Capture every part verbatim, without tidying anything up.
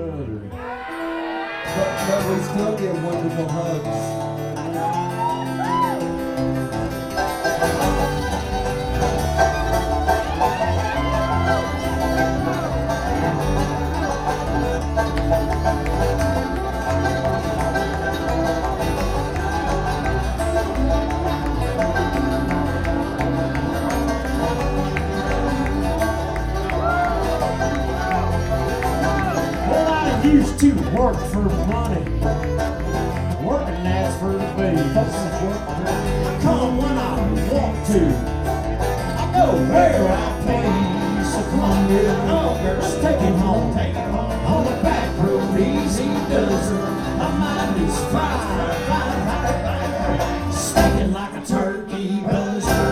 good, or But, but we still get wonderful hugs. well, I used to work for money, working that's for the bees. Come when I want to, I go where I please. So come on, little girls, take it home, take it home. On the back road, easy does it. My mind is fire, fire, fire, fire, stinking like a turkey buzzer.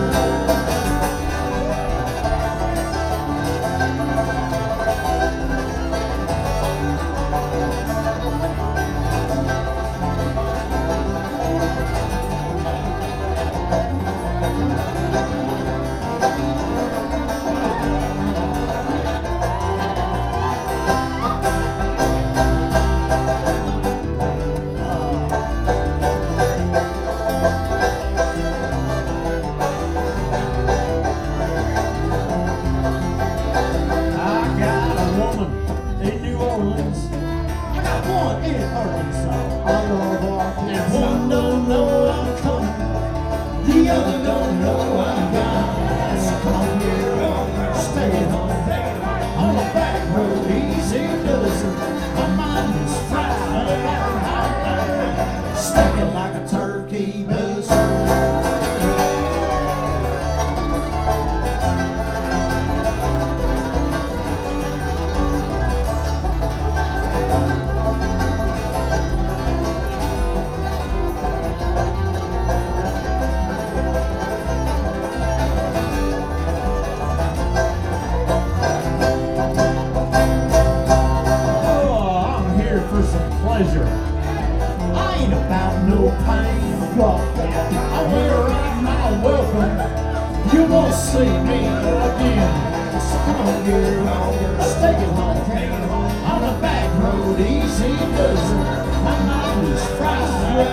Pleasure. I ain't about no pain. I wear out my welcome. You won't see me again. So come on, girl, stay at home, take it home. On the back road, easy does it. My mind is fried,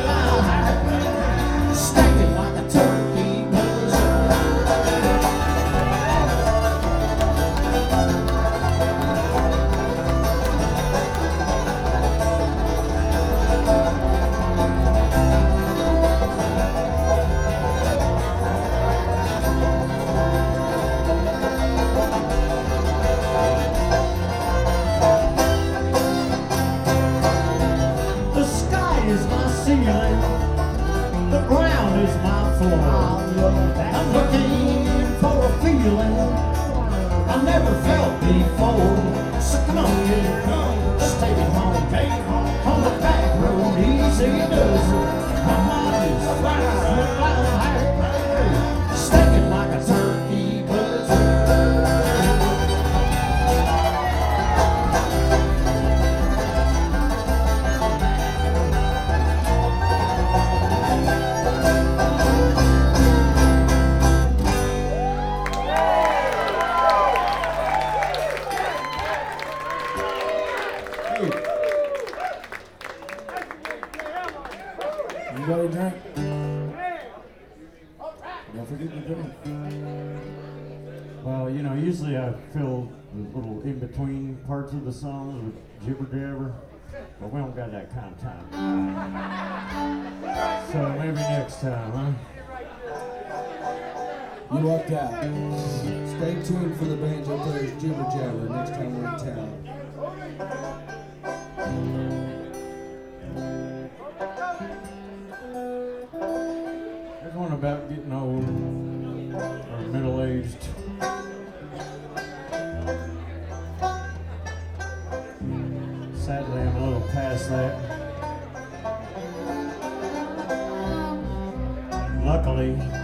stinking like a turkey buzzer. The ground is my floor. I'm looking for a feeling I never felt before. So come on, you come, stay at home, take it home. On the back road, easy does it. My mind is fire, stinking like a turkey buzzer. Anybody drink? Don't forget to drink. Well, you know, usually I fill the little in-between parts of the songs with jibber jabber, but we don't got that kind of time. So maybe next time, huh? You lucked out. Stay tuned for the Banjo Players Jibber Jabber next time we're in town. There's one about getting old or middle-aged. Sadly, I'm a little past that. Luckily,